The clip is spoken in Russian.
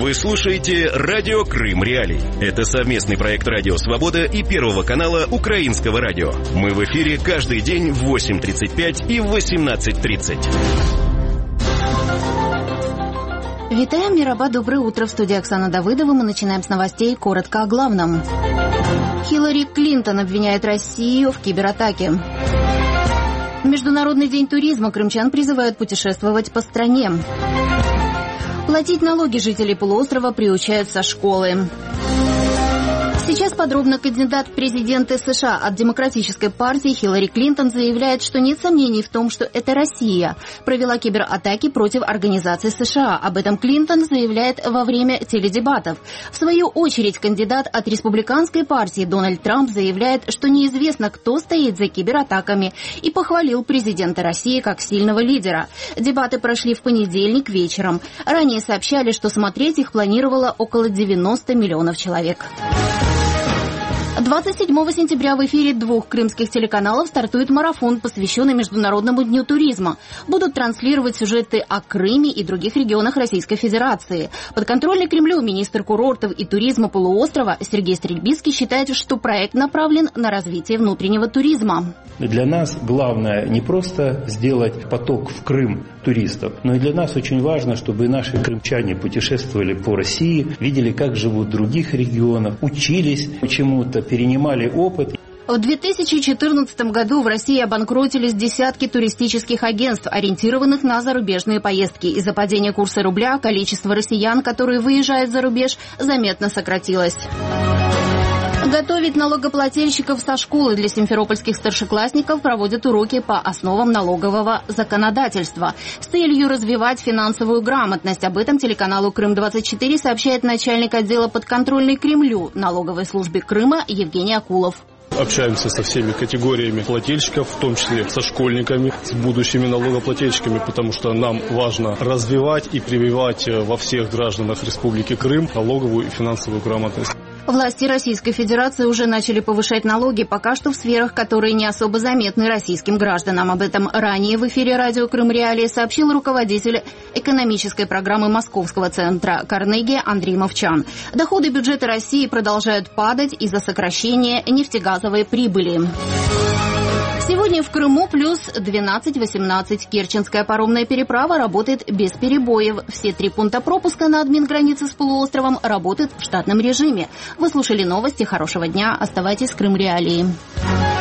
Вы слушаете «Радио Крым Реалии». Это совместный проект «Радио Свобода» и Первого канала Украинского радио. Мы в эфире каждый день в 8:35 и в 18:30. Витаем, Мираба, доброе утро. В студии Оксана Давыдова. Мы начинаем с новостей. Коротко о главном. Хиллари Клинтон обвиняет Россию в кибератаке. В Международный день туризма крымчан призывают путешествовать по стране. Платить налоги жителей полуострова приучают со школы. Сейчас подробно. Кандидат в президенты США от Демократической партии Хиллари Клинтон заявляет, что нет сомнений в том, что это Россия провела кибератаки против организаций США. Об этом Клинтон заявляет во время теледебатов. В свою очередь, кандидат от Республиканской партии Дональд Трамп заявляет, что неизвестно, кто стоит за кибератаками, и похвалил президента России как сильного лидера. Дебаты прошли в понедельник вечером. Ранее сообщали, что смотреть их планировало около 90 миллионов человек. 27 сентября в эфире 2 крымских телеканалов стартует марафон, посвященный Международному дню туризма. Будут транслировать сюжеты о Крыме и других регионах Российской Федерации. Подконтрольный Кремлю министр курортов и туризма полуострова Сергей Стрельбицкий считает, что проект направлен на развитие внутреннего туризма. Для нас главное не просто сделать поток в Крым туристов, но и для нас очень важно, чтобы наши крымчане путешествовали по России, видели, как живут в других регионах, учились чему-то, перенимали опыт. В 2014 году в России обанкротились десятки туристических агентств, ориентированных на зарубежные поездки. Из-за падения курса рубля количество россиян, которые выезжают за рубеж, заметно сократилось. Готовить налогоплательщиков со школы. Для симферопольских старшеклассников проводят уроки по основам налогового законодательства с целью развивать финансовую грамотность. Об этом телеканалу «Крым-24» сообщает начальник отдела подконтрольной Кремлю налоговой службы Крыма Евгений Акулов. Общаемся со всеми категориями плательщиков, в том числе со школьниками, с будущими налогоплательщиками, потому что нам важно развивать и прививать во всех гражданах Республики Крым налоговую и финансовую грамотность. Власти Российской Федерации уже начали повышать налоги, пока что в сферах, которые не особо заметны российским гражданам. Об этом ранее в эфире радио Крым Реалии сообщил руководитель экономической программы Московского центра Карнеги Андрей Мовчан. Доходы бюджета России продолжают падать из-за сокращения нефтегазовой прибыли. Сегодня в Крыму плюс 12-18. Керченская паромная переправа работает без перебоев. Все 3 пункта пропуска на админгранице с полуостровом работают в штатном режиме. Вы слушали новости. Хорошего дня. Оставайтесь с Крым Реалией.